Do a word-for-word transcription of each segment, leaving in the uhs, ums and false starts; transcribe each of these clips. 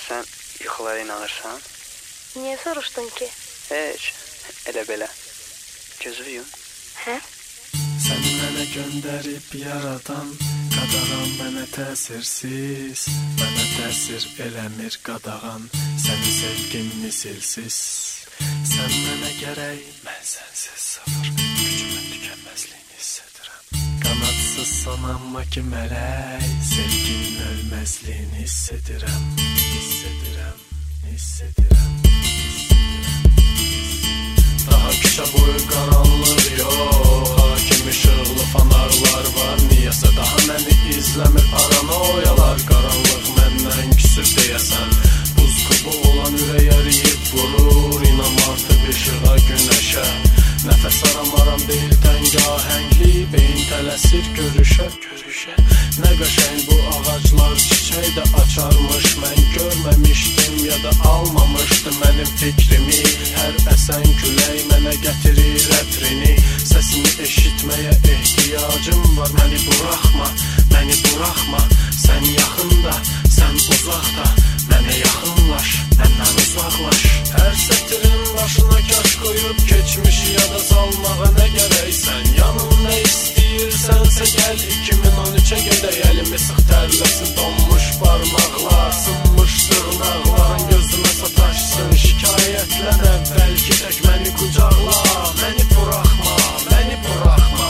sən yuxulara inanırsan? Niyə soruşdun ki? Heç, elə belə. Gözünü yum. Hə? Səni mənə göndərib yaradan qadağan mənə təsirsiz, mənə təsir eləmir qadağan, səni sevgim misilsiz. Sən mənə gərək, mən sənsiz sıfır, gücümün tükənməzliyini hiss edirəm. Qanadsızsan amma ki mələk, sevginin ölməzliyini hiss edirəm, hiss edirəm, hiss edirəm. Daha küçə boyu qaranlıq yox, hakim işıqlı fanarlar var. Niyəsə daha məni izləmir paranoyalar, qaranlıq məndən küsür deyəsən. Buz kubu olan ürək əriyib vurur, inam artıb işığa günəşə. Nəfəs aramaram deyil təngahəngli, beyin tələsir görüşə, görüşə. Nə qəşəng bu ağaclar çiçək də açarmış, mən görməmişdim ya da almamışdı mənim fikrimi. Hər əsən külək mənə gətirir ətrini, səsini eşitməyə ehtiyacım var. Məni buraxma, məni buraxma, sən yaxında, sən uzaqda, mənə yaxınlaş, məndən uzaqlaş. Hər sətrin başına kaş qoyub keçmişi yada salmağa nə gərəksən. Yanım nə istəyirsənsə gəl, iki min on üçə gedək, əlimi sıx tərləsin donmuş barmaqlar, sınmış dırnaqların gözümə sataşsın. Şikayətlən əvvəlki tək məni qucaqla, məni buraxma, məni buraxma.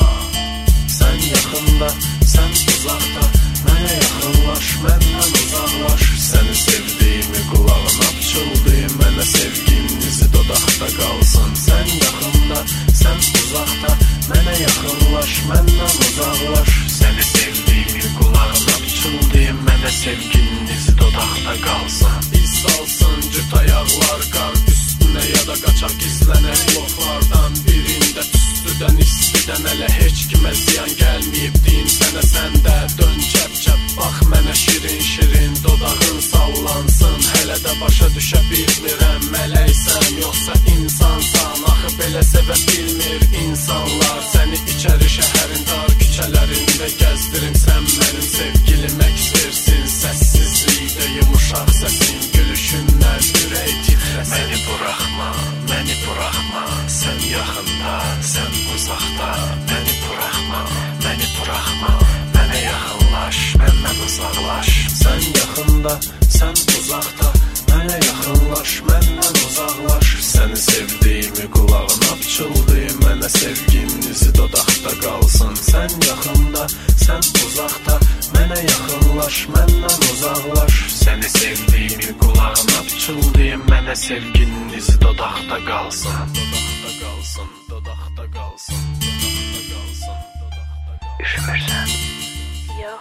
Sən yaxında, sən uzaqda, mənə yaxınlaş, məndən uzaqlaş. Səni sevdiyimi qulağına pıçıldayım, mənə sevginizi dodaqda qalsın. Sən yaxında, sən uzaqda, mənə yaxınlaş, məndən uzaqlaş. Səni sevdiyimi qulağına pıçıldayım, mənə sevginizi dodaqda qalsın. İz salsın cüt ayaqlar qar üstünə, ya da qaçaq gizlənək bloklardan birində. Tüstüdən, istidən hələ heç kimə ziyan gəlməyib deyim sənə. Sən də dön çəp-çəp bax mənə, şirin-şirin dodağın sallansın. Hələ də başa düşə bilmirəm, mələksən yoxsa insansan. Axı belə sevə bilmir insanlar. Səni içəri şəhərin dar küçələrində gəzdirim, sən mənim sevgilim əks versin. Səssizlikdə yumuşaq səsin, gülüşündən ürək titrəsin. Məni buraxma, məni buraxma, sən yaxında, sən uzaqda. Məni buraxma, məni buraxma, mənə yaxınlaş, məndən uzaqlaş. Sən yaxında, sən uzaqda, mənə yaxınlaş, məndən uzaqlaş. Səni sevdiyimi qulağına pıçıldayım, mənə sevginizi dodaqda qalsın. Sən yaxında, sən uzaqda, mənə yaxınlaş, məndən uzaqlaş. Səni sevdiyimi qulağına pıçıldayım, mənə sevginizi dodaqda qalsın. Dodaqda qalsın, dodaqda qalsın, dodaqda qalsın, dodaqda qalsın. Üşümürsən? Yox.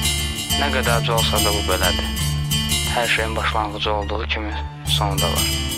Nə qədər acı olsa da bu belədir. Hər şeyin başlanğıcı olduğu kimi sonu da var.